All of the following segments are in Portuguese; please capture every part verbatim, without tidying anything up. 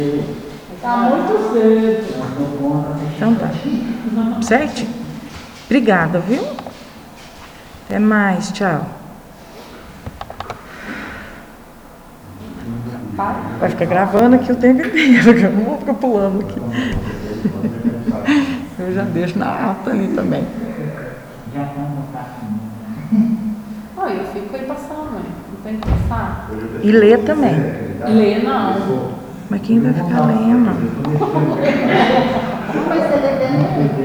Tá muito cedo. Então tá. Certo? Obrigada, viu? Até mais, tchau. Vai ficar gravando aqui o tempo inteiro, eu não vou ficar pulando aqui. Eu já deixo na ata ali também. Já estamos no caminho. Olha, eu fico aí passando, né? Não tem que passar. E ler também. Ler não. Mas quem vai ficar lendo? Não vai ser detendo.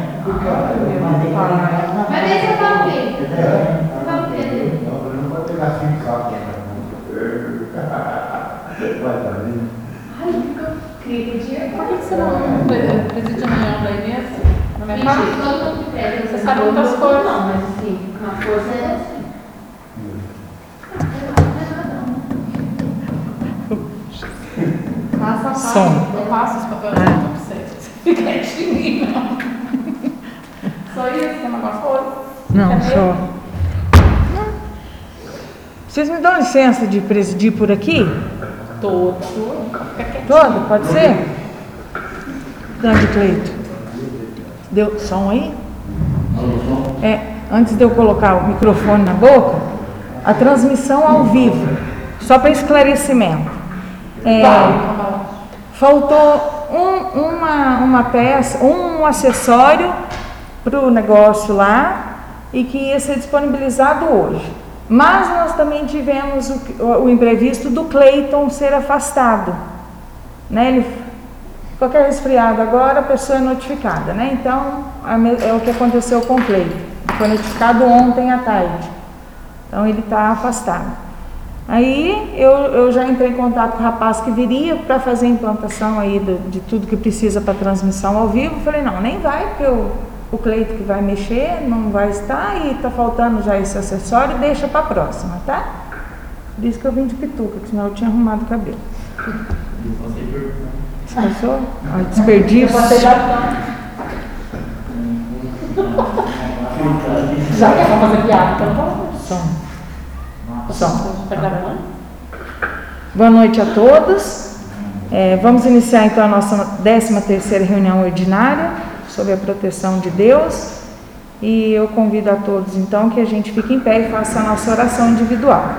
Mas deixa eu dar um vídeo. Dá um vídeo. Eu não vou pegar cinco carros. Vai estar ali. Ai, eu queria dia. Por que você não preside a reunião daí mesmo? Na minha casa? Você sabe muitas coisas. Não, mas assim, uma coisa é assim. Passa a Som. Eu passo os papéis é. Pra você. Você fica quietinho, não. Só isso, tem negócio outro. Não, só. Vocês me dão licença de presidir por aqui? Todo. Fica quietinho. Todo? Pode ser? Grande Cleito. Deu som aí? É, antes de eu colocar o microfone na boca, a transmissão ao vivo, só para esclarecimento. É, faltou um, uma, uma peça, um acessório para o negócio lá e que ia ser disponibilizado hoje. Mas nós também tivemos o, o imprevisto do Cleiton ser afastado, né? Ele, qualquer resfriado agora, a pessoa é notificada, né? Então, é o que aconteceu com o Cleiton. Foi notificado ontem à tarde. Então, ele está afastado. Aí, eu, eu já entrei em contato com o rapaz que viria para fazer a implantação aí de, de tudo que precisa para transmissão ao vivo. Falei, não, nem vai, porque o, o Cleiton que vai mexer não vai estar e está faltando já esse acessório, deixa para a próxima, tá? Por isso que eu vim de pituca, que senão eu tinha arrumado o cabelo. Passou? Ai, desperdício. Já que é pra fazer piada, então vamos. Som. Som. Tá gravando? Boa noite a todos. É, vamos iniciar então a nossa décima terceira reunião ordinária sobre a proteção de Deus. E eu convido a todos então que a gente fique em pé e faça a nossa oração individual.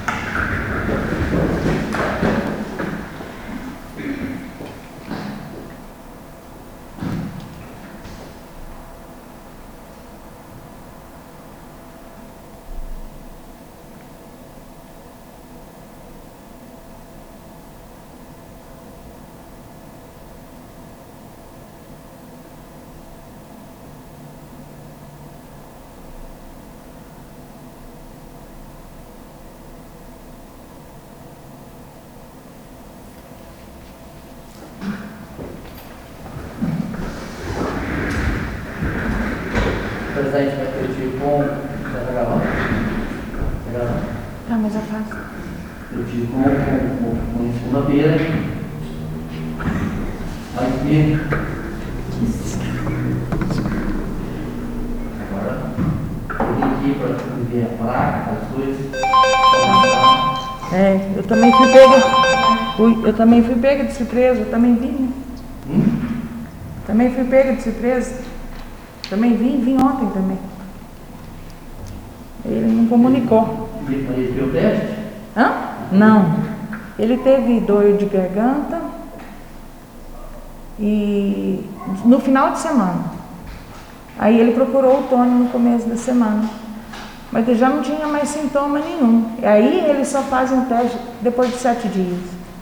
Presidente vai pedir com. Está gravando? Está gravando? Tá, mas afasta. Pedir com, com, com segunda-feira. Aqui. Agora, eu vim aqui para ver a placa, as coisas. É, eu também fui pega. Fui, eu também fui pega de surpresa, eu também vim, né? Hum? Também fui pega de surpresa. Também vim, vim ontem também. Ele não comunicou. Ele fez o teste? Hã? Não. Ele teve dor de garganta e no final de semana. Aí ele procurou o Tony no começo da semana. Mas ele já não tinha mais sintoma nenhum. E aí ele só faz um teste depois de sete dias.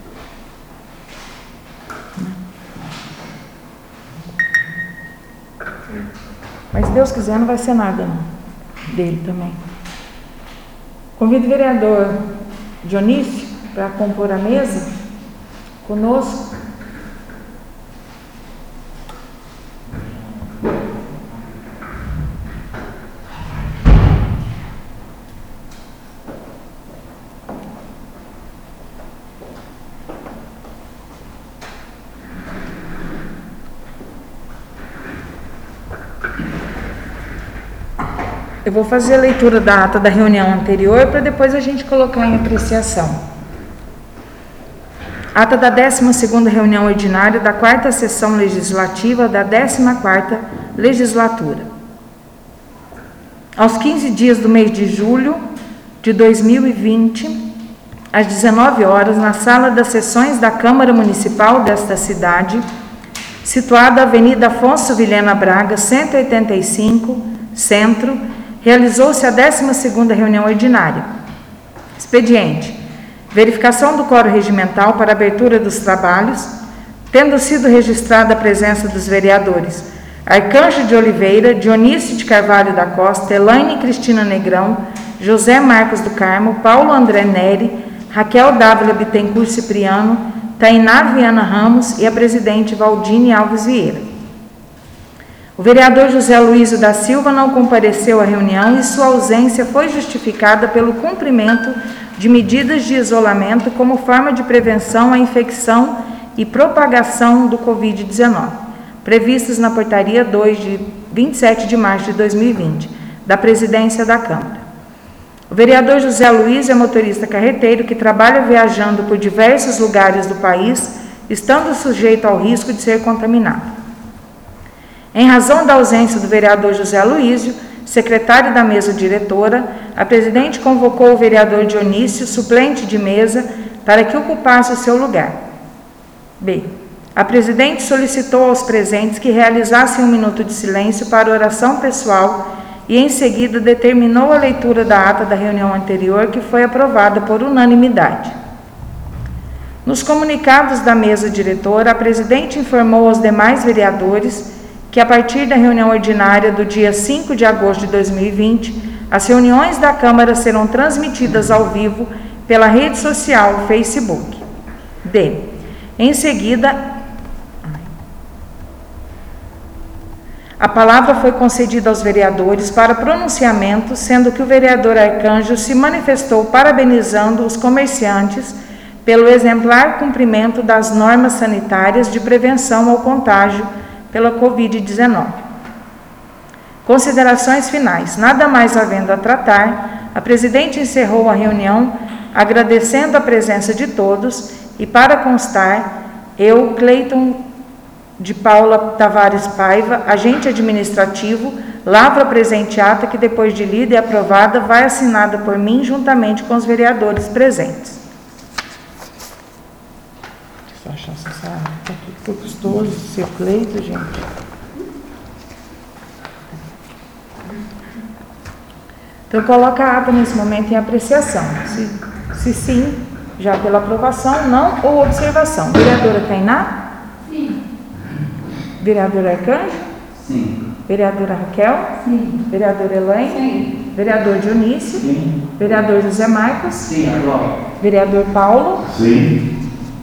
Mas se Deus quiser, não vai ser nada não, dele também. Convido o vereador Dionísio para compor a mesa conosco. Eu vou fazer a leitura da ata da reunião anterior para depois a gente colocar em apreciação. Ata da décima segunda reunião ordinária da quarta sessão legislativa da décima quarta legislatura. Aos quinze dias do mês de julho de dois mil e vinte, às dezenove horas, na sala das sessões da Câmara Municipal desta cidade, situada na Avenida Afonso Vilhena Braga, cento e oitenta e cinco, Centro, realizou-se a décima segunda reunião ordinária. Expediente: verificação do quórum regimental para abertura dos trabalhos, tendo sido registrada a presença dos vereadores Arcanjo de Oliveira, Dionísio de Carvalho da Costa, Elaine Cristina Negrão, José Marcos do Carmo, Paulo André Neri, Raquel Dávila Bittencourt Cipriano, Tainá Viana Ramos e a presidente Valdine Alves Vieira. O vereador José Luísio da Silva não compareceu à reunião e sua ausência foi justificada pelo cumprimento de medidas de isolamento como forma de prevenção à infecção e propagação do covid dezenove, previstas na portaria dois de vinte e sete de março de dois mil e vinte, da presidência da Câmara. O vereador José Luísio é motorista carreteiro que trabalha viajando por diversos lugares do país, estando sujeito ao risco de ser contaminado. Em razão da ausência do vereador José Luísio, secretário da mesa diretora, a presidente convocou o vereador Dionísio, suplente de mesa, para que ocupasse o seu lugar. B. A presidente solicitou aos presentes que realizassem um minuto de silêncio para oração pessoal e, em seguida, determinou a leitura da ata da reunião anterior, que foi aprovada por unanimidade. Nos comunicados da mesa diretora, a presidente informou aos demais vereadores que, a partir da reunião ordinária do dia cinco de agosto de dois mil e vinte, as reuniões da Câmara serão transmitidas ao vivo pela rede social Facebook. D. Em seguida, a palavra foi concedida aos vereadores para pronunciamento, sendo que o vereador Arcanjo se manifestou parabenizando os comerciantes pelo exemplar cumprimento das normas sanitárias de prevenção ao contágio pela covid dezenove. Considerações finais. Nada mais havendo a tratar, a presidente encerrou a reunião agradecendo a presença de todos e, para constar, eu, Cleiton de Paula Tavares Paiva, agente administrativo, lavro a presente ata que, depois de lida e aprovada, vai assinada por mim juntamente com os vereadores presentes. Só achar essa sala, tá tudo custoso, ser pleito, gente. Então, coloca a ata nesse momento em apreciação. Se, se sim, já pela aprovação, não ou observação. Vereadora Tainá? Sim. Vereadora Arcanjo? Sim. Vereadora Raquel? Sim. Vereadora Elaine? Sim. Vereador Dionísio? Sim. Vereador José Marcos? Sim, agora. Vereador Paulo? Sim.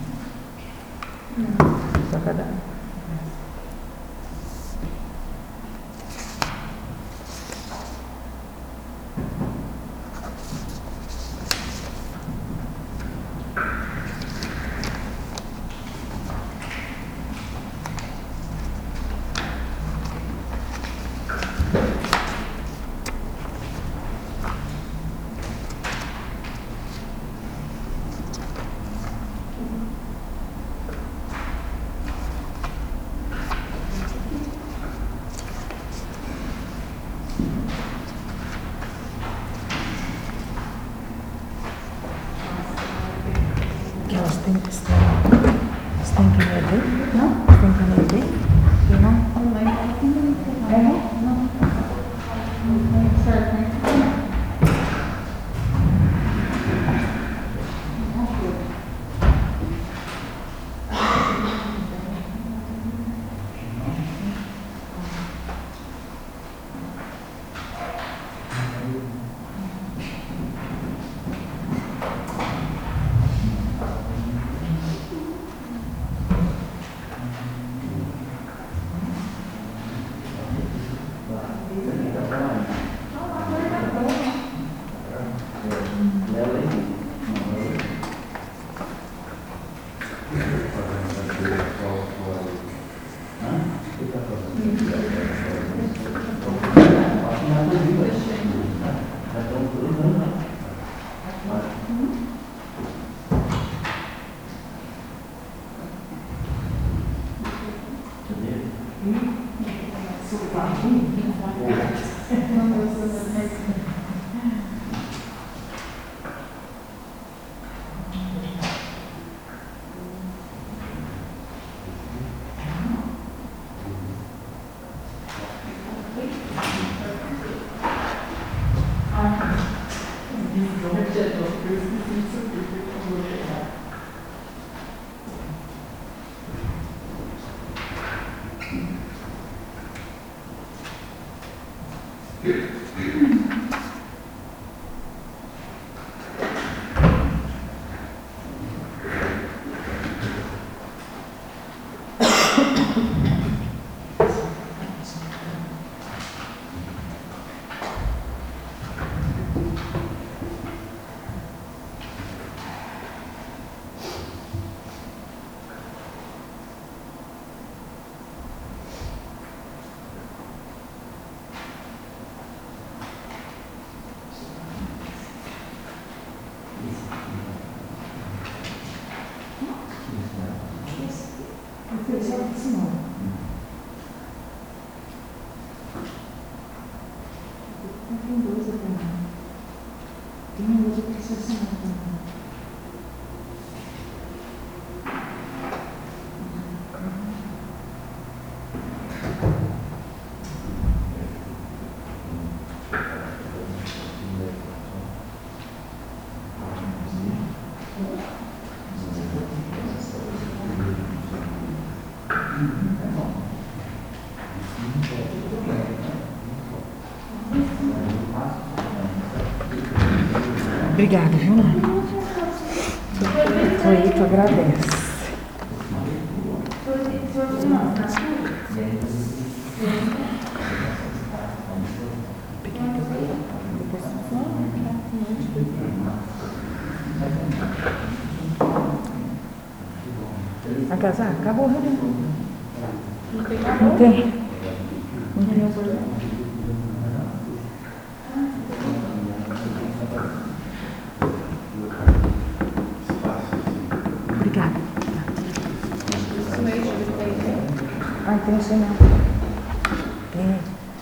Elas têm que estar. Elas têm que ler? Não? Tem que ler? Não? Não vai não. Não. Não. Certo, né? Obrigada, viu, Nani? Aí tu agradece. A casar? Acabou, né? Não tem. Não tem. Não tem. Obrigada. Ah, tem isso não. Tem.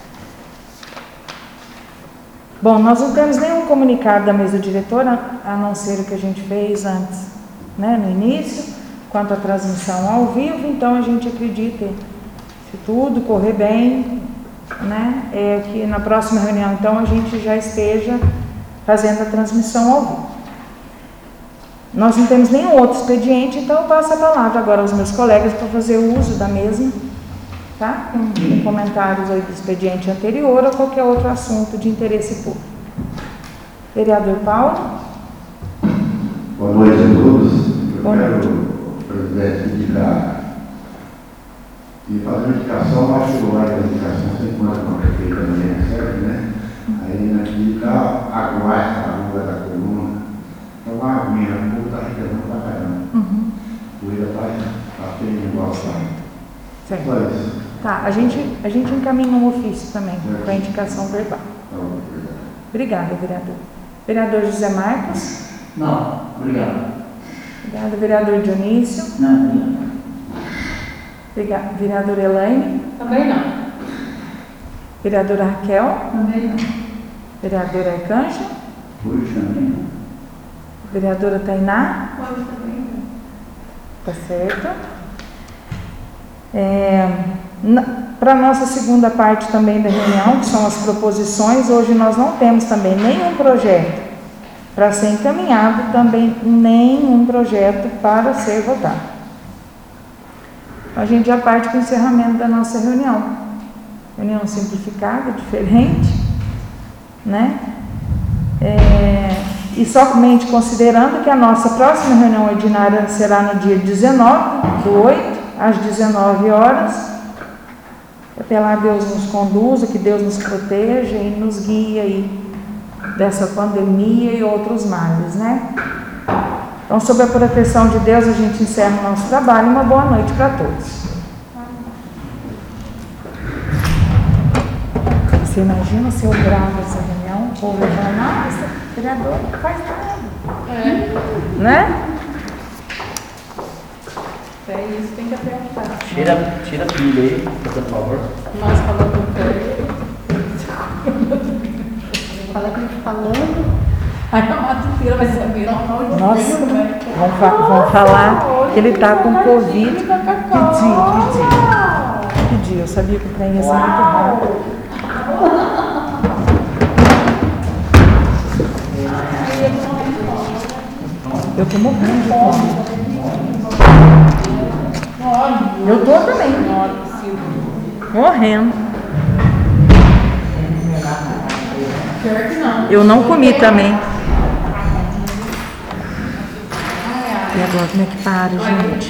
Bom, nós não temos nenhum comunicado da mesa diretora, a não ser o que a gente fez antes, né, no início, quanto à transmissão ao vivo. Então a gente acredita, se tudo correr bem, né, é que na próxima reunião então a gente já esteja fazendo a transmissão ao vivo. Nós não temos nenhum outro expediente, então eu passo a palavra agora aos meus colegas para fazer o uso da mesma, tá? Com, com comentários aí do expediente anterior ou qualquer outro assunto de interesse público. Vereador Paulo. Boa noite a todos. Eu Boa quero, noite. presidente, indicar e fazer uma indicação, mas chegou lá que a indicação sempre manda com a prefeita também, certo, né? Aí na indica a guarda, a rua da coluna. Então a aguinha, a rua está requerendo pra caramba. Uhum. O poeira está feio igual está. Certo. Só isso. Tá, a gente, a gente encaminha um ofício também com a indicação verbal. Então, obrigado. Obrigada, vereador. Vereador José Marcos. Não, obrigado. Obrigada, vereador Dionísio. Não, obrigado. Obrigada, vereadora Elaine. Também não. Vereadora Raquel. Também não. Vereadora Arcângela. Puxa, também não. Vereadora Tainá. Pode também, né? Tá certo. É, para a nossa segunda parte também da reunião, que são as proposições, hoje nós não temos também nenhum projeto para ser encaminhado, também nenhum projeto para ser votado. A gente já parte para o encerramento da nossa reunião. Reunião simplificada, diferente, né? É, e somente considerando que a nossa próxima reunião ordinária será no dia dezenove do oito, às dezenove horas. Até lá Deus nos conduza, que Deus nos proteja e nos guie aí dessa pandemia e outros males, né? Então, sob a proteção de Deus, a gente encerra o nosso trabalho. Uma boa noite para todos. Você imagina se eu gravo essa reunião, o povo vai falar, nossa, vereador não faz nada. É. Né? É isso, tem que apertar. Tira, tira a pilha aí, por favor. Nós falando com o pé. Fala que a gente falando. Aí a Matuteira vai saber. Nossa, vão, fa vão falar que ele tá com Covid. Que dia, que dia. Que dia, eu sabia que o trem ia ser muito rápido. Eu tô morrendo de fome. Eu tô também. Morrendo. Pior que não. Eu não comi também. E agora como é que para, gente?